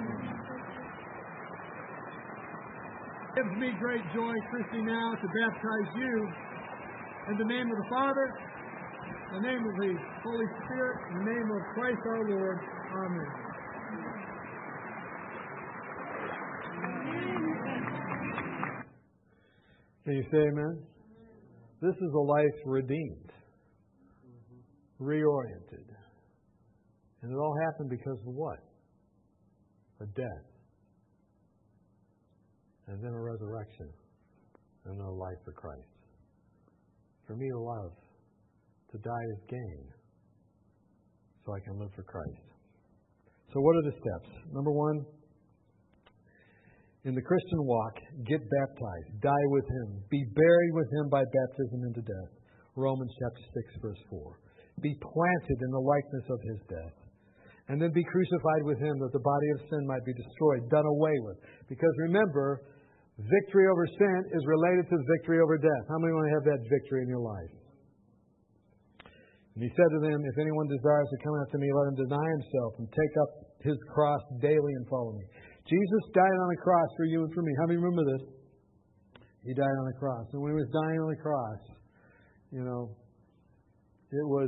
It gives me great joy, Christy, now to baptize you in the name of the Father, In the name of the Holy Spirit, in the name of Christ our Lord. Amen. Can you say amen? This is a life redeemed, reoriented. And it all happened because of what? A death. And then a resurrection. And then a life for Christ. For me to love, to die is gain. So I can live for Christ. So what are the steps? Number one, in the Christian walk, get baptized, die with Him, be buried with Him by baptism into death. Romans chapter 6, verse 4. Be planted in the likeness of His death. And then be crucified with Him that the body of sin might be destroyed, done away with. Because remember, victory over sin is related to victory over death. How many want to have that victory in your life? And He said to them, if anyone desires to come after me, let him deny himself and take up his cross daily and follow me. Jesus died on the cross for you and for me. How many remember this? He died on the cross. And when He was dying on the cross, it was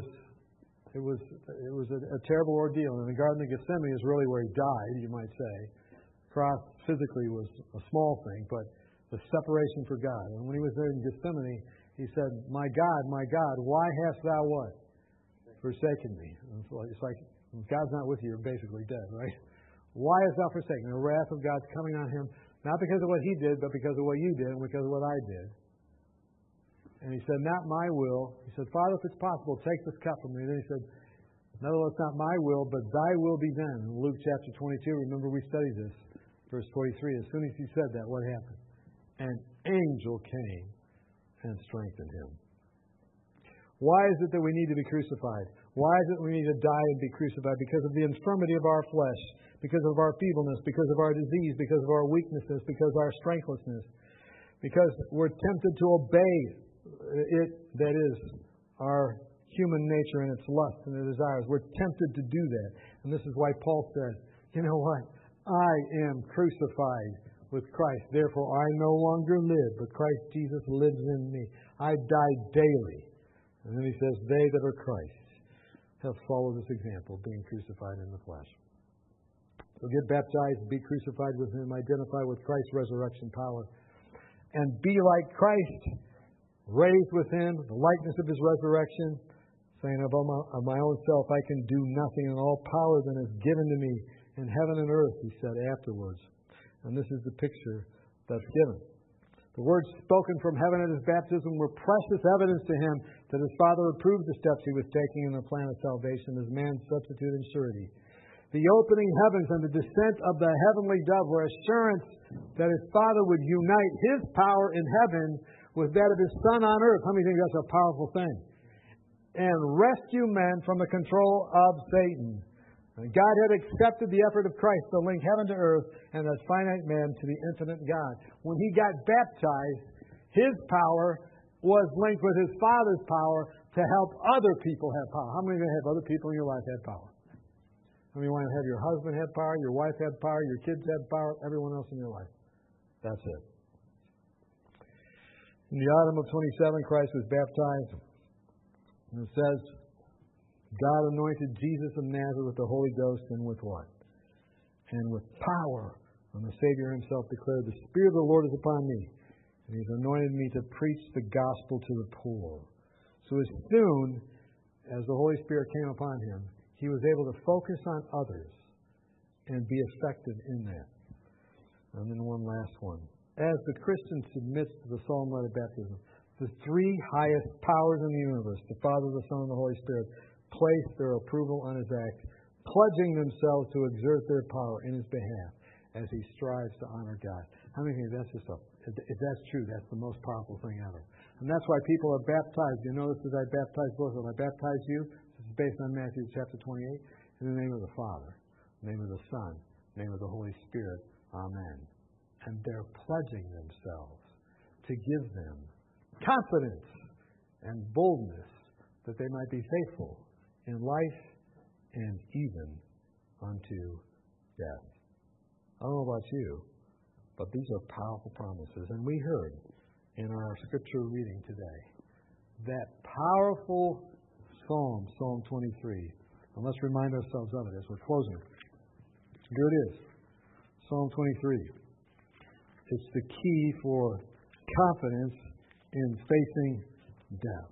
a terrible ordeal. And the Garden of Gethsemane is really where He died, you might say. The cross physically was a small thing, but the separation for God. And when He was there in Gethsemane, He said, my God, why hast thou what? Forsaken me. It's like God's not with you, you're basically dead, right? Why hast thou forsaken me? The wrath of God's coming on Him, not because of what He did, but because of what you did and because of what I did. And He said, not my will. He said, Father, if it's possible, take this cup from me. And then He said, nevertheless, not my will, but thy will be done. In Luke chapter 22, remember we studied this, verse 43. As soon as He said that, what happened? An angel came and strengthened Him. Why is it that we need to be crucified? Why is it we need to die and be crucified? Because of the infirmity of our flesh, because of our feebleness, because of our disease, because of our weaknesses, because of our strengthlessness, because we're tempted to obey it, that is, our human nature and its lust and its desires. We're tempted to do that. And this is why Paul said, you know what? I am crucified with Christ. Therefore, I no longer live, but Christ Jesus lives in me. I die daily. And then he says, they that are Christ have followed this example, being crucified in the flesh. So get baptized, be crucified with Him, identify with Christ's resurrection power, and be like Christ, raised with Him, the likeness of His resurrection, saying, of my own self I can do nothing, and all power then is given to me in heaven and earth, he said afterwards. And this is the picture that's given. The words spoken from heaven at His baptism were precious evidence to Him that His Father approved the steps He was taking in the plan of salvation as man's substitute and surety. The opening heavens and the descent of the heavenly dove were assurance that His Father would unite His power in heaven with that of His Son on earth. How many think that's a powerful thing? And rescue men from the control of Satan. And God had accepted the effort of Christ to link heaven to earth and that finite man to the infinite God. When He got baptized, His power was linked with His Father's power to help other people have power. How many of you have other people in your life have power? How many want to have your husband have power, your wife have power, your kids have power, everyone else in your life? That's it. In the autumn of 27, Christ was baptized. And it says, God anointed Jesus of Nazareth with the Holy Ghost and with what? And with power. And the Savior Himself declared, the Spirit of the Lord is upon me, and He's anointed me to preach the gospel to the poor. So as soon as the Holy Spirit came upon Him, He was able to focus on others and be effective in that. And then one last one. As the Christian submits to the solemn rite of baptism, the three highest powers in the universe, the Father, the Son, and the Holy Spirit, place their approval on His act, pledging themselves to exert their power in His behalf as He strives to honor God. How many think that's just if that's true, that's the most powerful thing ever. And that's why people are baptized. You notice as I baptize both of them, I baptize you. This is based on Matthew chapter 28. In the name of the Father, in the name of the Son, in the name of the Holy Spirit. Amen. And they're pledging themselves to give them confidence and boldness that they might be faithful in life and even unto death. I don't know about you, but these are powerful promises. And we heard in our scripture reading today that powerful Psalm 23. And let's remind ourselves of it as we're closing. Here it is. Psalm 23. It's the key for confidence in facing death.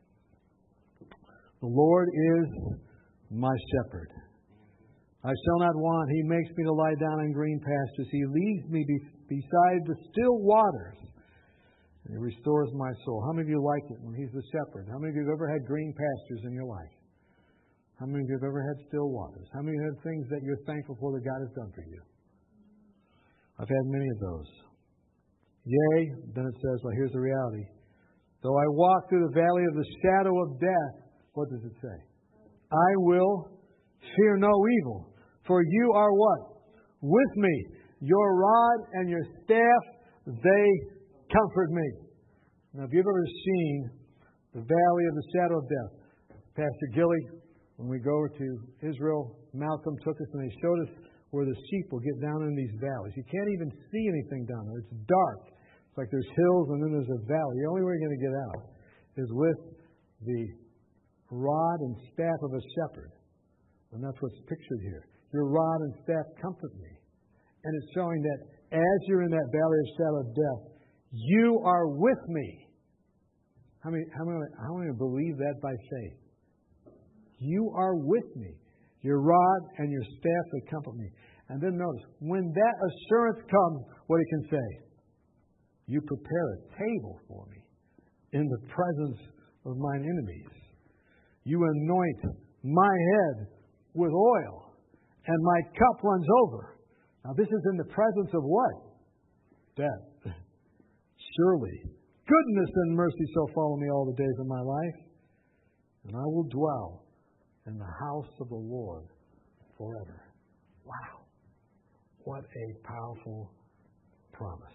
The Lord is my shepherd. I shall not want. He makes me to lie down in green pastures. He leads me beside the still waters. And He restores my soul. How many of you like it when He's the shepherd? How many of you have ever had green pastures in your life? How many of you have ever had still waters? How many of you have things that you're thankful for that God has done for you? I've had many of those. Yea, then it says, well, here's the reality. Though I walk through the valley of the shadow of death, what does it say? I will fear no evil, for you are what? With me. Your rod and your staff, they comfort me. Now, if you've ever seen the valley of the shadow of death, Pastor Gilly, when we go over to Israel, Malcolm took us and they showed us where the sheep will get down in these valleys. You can't even see anything down there. It's dark. It's like there's hills and then there's a valley. The only way you're going to get out is with the rod and staff of a shepherd. And that's what's pictured here. Your rod and staff comfort me. And it's showing that as you're in that valley of shadow of death, you are with me. How many believe that by faith? You are with me. Your rod and your staff, they comfort me. And then notice, when that assurance comes, what He can say? You prepare a table for me in the presence of mine enemies. You anoint my head with oil, and my cup runs over. Now this is in the presence of what? Death. Surely, goodness and mercy shall follow me all the days of my life, and I will dwell in the house of the Lord forever. Wow. What a powerful promise.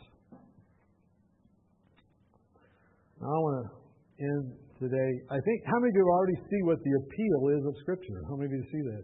Now I want to end today. I think, how many of you already see what the appeal is of Scripture? How many of you see that?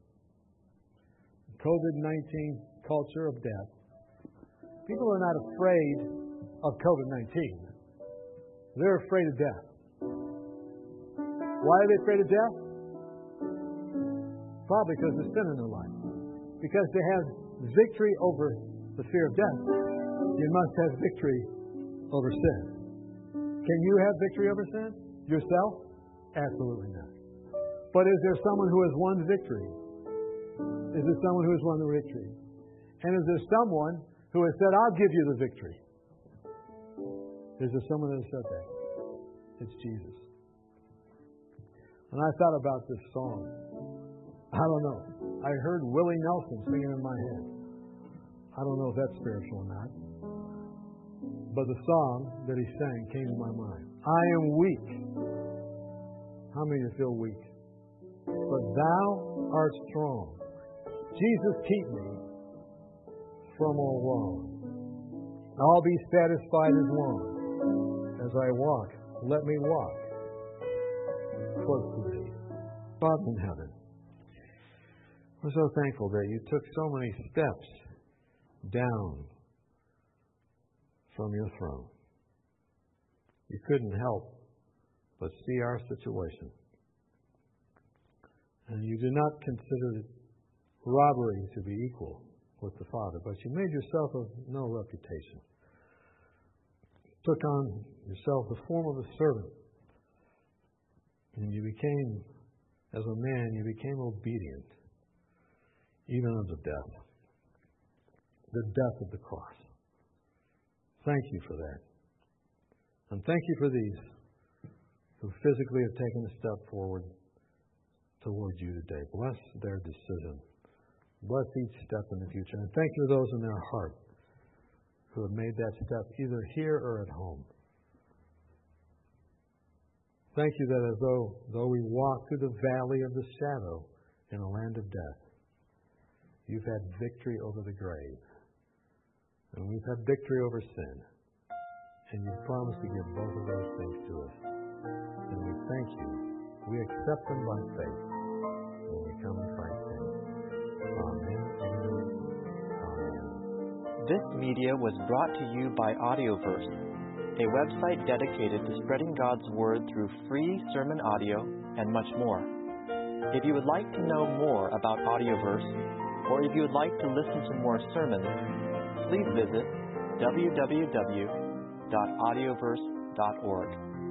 COVID-19 culture of death. People are not afraid of COVID-19. They're afraid of death. Why are they afraid of death? Probably because of sin in their life. Because to have victory over the fear of death, you must have victory over sin. Can you have victory over sin? Yourself? Absolutely not. But is there someone who has won victory? Is there someone who has won the victory? And is there someone who has said, I'll give you the victory? Is there someone that has said that? It's Jesus. And I thought about this song. I don't know. I heard Willie Nelson singing in my head. I don't know if that's spiritual or not. But the song that he sang came to my mind. I am weak. How many of you feel weak? But thou art strong. Jesus, keep me from all wrong. I'll be satisfied as long as I walk. Let me walk close to thee. Father in heaven, we're so thankful that you took so many steps down from your throne. You couldn't help but see our situation. And you did not consider robbery to be equal with the Father, but you made yourself of no reputation. Took on yourself the form of a servant. And you became, as a man, you became obedient, even unto death. The death of the cross. Thank you for that. And thank you for these who physically have taken a step forward toward you today. Bless their decision. Bless each step in the future. And thank you for those in their heart who have made that step either here or at home. Thank you that as though we walk through the valley of the shadow in a land of death, you've had victory over the grave. And we've had victory over sin. And you've promised to give both of those things to us. And we thank you. We accept them by faith when we come in Christ's name. Amen. Amen. This media was brought to you by Audioverse, a website dedicated to spreading God's Word through free sermon audio, and much more. If you would like to know more about Audioverse, or if you would like to listen to more sermons, please visit www.audioverse.org.